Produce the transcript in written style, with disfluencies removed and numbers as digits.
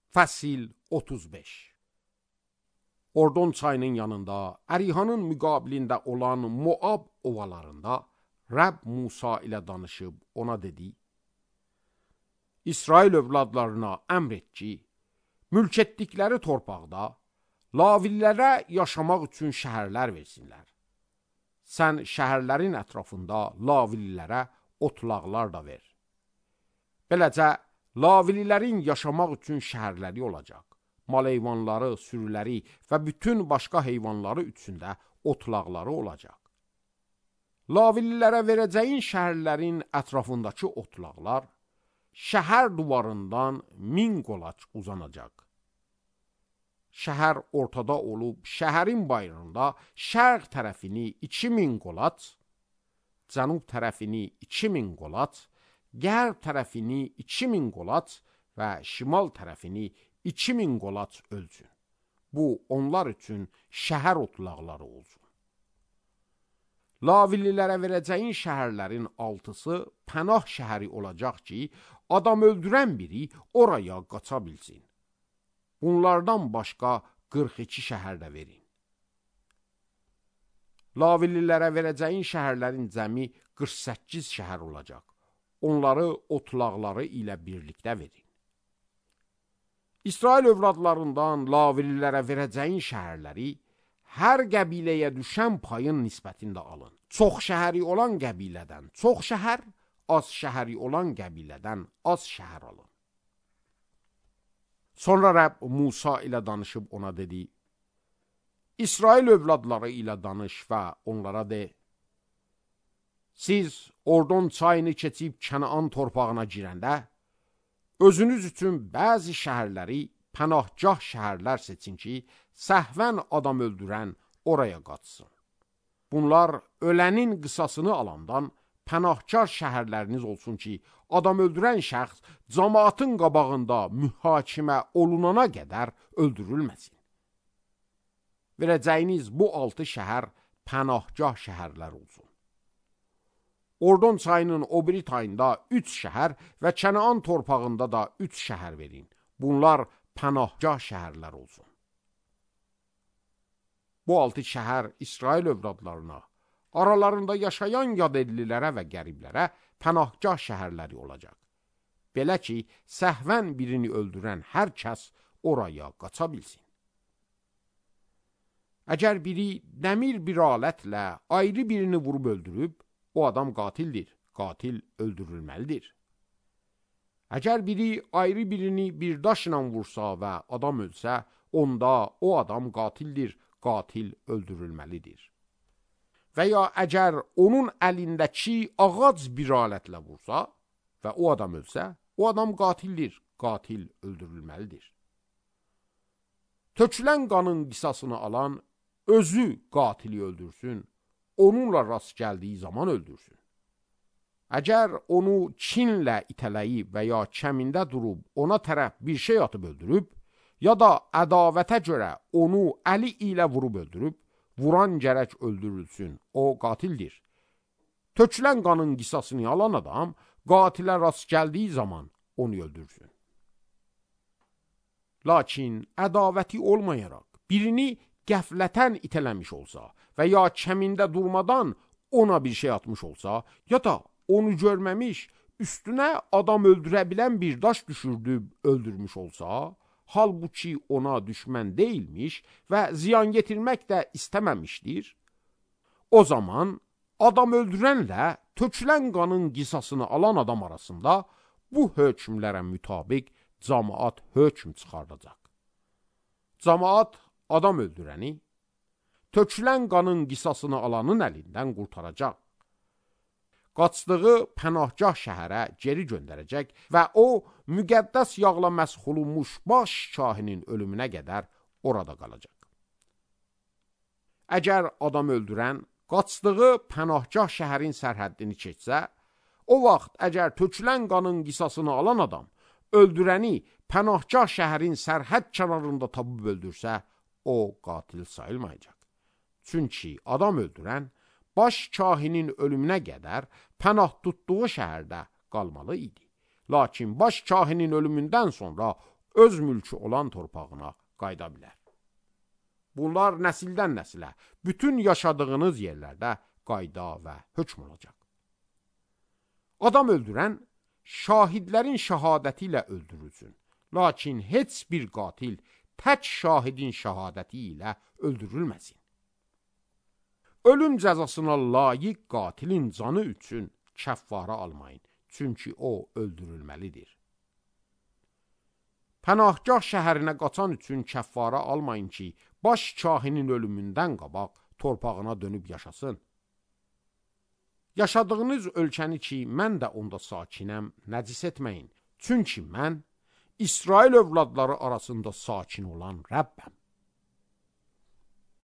Fəsil 35. Ordon çayının yanında, Ərihanın müqabilində olan Moab ovalarında Rəbb Musa ilə danışıb ona dedi: İsrail övladlarına əmr et ki, mülk etdikləri torpaqda Lavillərə yaşamaq üçün şəhərlər versinlər. Sən şəhərlərin ətrafında Lavillərə otlaqlar da ver. Beləcə, Lavililərin yaşamaq üçün şəhərləri olacaq. Mal heyvanları, sürüləri və bütün başqa heyvanları üçün də otlaqları olacaq. Lavililərə verəcəyin şəhərlərin ətrafındakı otlaqlar şəhər divarından 1000 qolaç uzanacaq. Şəhər ortada olub, şəhərin bayrağında şərq tərəfini 2000 qolaç, cənub tərəfini 2000 qolaç, qərb tərəfini 2000 qolaç və şimal tərəfini 2000 qolaç ölçün. Bu, onlar üçün şəhər otlaqları olsun. Lavililərə verəcəyin şəhərlərin 6-sı pənah şəhəri olacaq ki, adam öldürən biri oraya qaça bilsin. Bunlardan başqa 42 şəhər də verin. Lavililərə verəcəyin şəhərlərin cəmi 48 şəhər olacaq. Onları otlaqları ilə birlikdə verin. İsrail övladlarından Lavililərə verəcəyin şəhərləri hər qəbiləyə düşən payın nisbətində alın. Çox şəhəri olan qəbilədən çox şəhər, az şəhəri olan qəbilədən az şəhər alın. Sonra Rəbb Musa ilə danışıb ona dedi: İsrail övladları ilə danış və onlara de: Siz Ordon çayını keçib Kənaan torpağına girəndə, özünüz üçün bəzi şəhərləri pənahgah şəhərlər seçin ki, səhvən adam öldürən oraya qaçsın. Bunlar ölənin qisasını alandan pənahgah şəhərləriniz olsun ki, adam öldürən şəxs cəmaatın qabağında mühakimə olunana qədər öldürülməsin. Verəcəyiniz bu 6 şəhər pənahgah şəhərlər olsun. Ordon çayının o biri tayında 3 şəhər və Kənaan torpağında da 3 şəhər verin. Bunlar pənahgah şəhərlər olsun. Bu 6 şəhər İsrail övladlarına, aralarında yaşayan yadedlilərə və qəriblərə pənahgah şəhərləri olacaq. Belə ki, səhvən birini öldürən hər kəs oraya qaça bilsin. Əgər biri dəmir bir alətlə ayrı birini vurub öldürüb, o adam qatildir, qatil öldürülməlidir. Əgər biri ayrı birini bir daşla vursa və adam ölsə, onda o adam qatildir, qatil öldürülməlidir. Və ya əgər onun əlindəki ağac bir alətlə vursa və o adam ölsə, o adam qatildir, qatil öldürülməlidir. Tökülən qanın qisasını alan özü qatili öldürsün, onunla rast gəldiyi zaman öldürsün. Əgər onu kinlə itələyib və ya kəmində durub ona tərəf bir şey atıb öldürüb, ya da ədavətə görə onu əli ilə vurub öldürüb, vuran gərək öldürülsün, o qatildir. Tökülən qanın qisasını alan adam, qatilə rast gəldiyi zaman onu öldürsün. Lakin ədavəti olmayaraq, birini qəflətən itələmiş olsa və ya kəmində durmadan ona bir şey atmış olsa, ya da onu görməmiş, üstünə adam öldürə bilən bir daş düşürdüb öldürmüş olsa, halbuki ona düşmən deyilmiş və ziyan getirmək də istəməmişdir, o zaman adam öldürənlə tökülən qanın qisasını alan adam arasında bu hökmlərə mütabiq cəmaat hökm çıxardacaq. Cəmaat adam öldürəni, tökülən qanın qisasını alanın əlindən qurtaracaq. Qaçdığı pənahgah şəhərə geri göndərəcək və o, müqəddəs yağla məsx olunmuş baş şahinin ölümünə qədər orada qalacaq. Əgər adam öldürən, qaçdığı pənahgah şəhərin sərhəddini keçsə, o vaxt əgər tökülən qanın qisasını alan adam, öldürəni pənahgah şəhərin sərhəd kənarında tapıb öldürsə, o qatil sayılmayacaq. Çünki adam öldürən, baş kahinin ölümünə qədər pənah tutduğu şəhərdə qalmalı idi. Lakin baş kahinin ölümündən sonra öz mülkü olan torpağına qayıda bilər. Bunlar nəsildən nəsilə, bütün yaşadığınız yerlərdə qayda və hökm olacaq. Adam öldürən, şahidlərin şəhadəti ilə öldürülsün. Lakin heç bir qatil tək şahidin şəhadəti ilə öldürülməsin. Ölüm cəzasına layiq qatilin canı üçün kəffara almayın, çünki o öldürülməlidir. Pənahgah şəhərinə qaçan üçün kəffara almayın ki, baş kahinin ölümündən qabaq torpağına dönüb yaşasın. Yaşadığınız ölkəni ki, mən də onda sakinəm, nəcis etməyin. Çünki mən İsrail övladları arasında sakin olan Rəbbəm.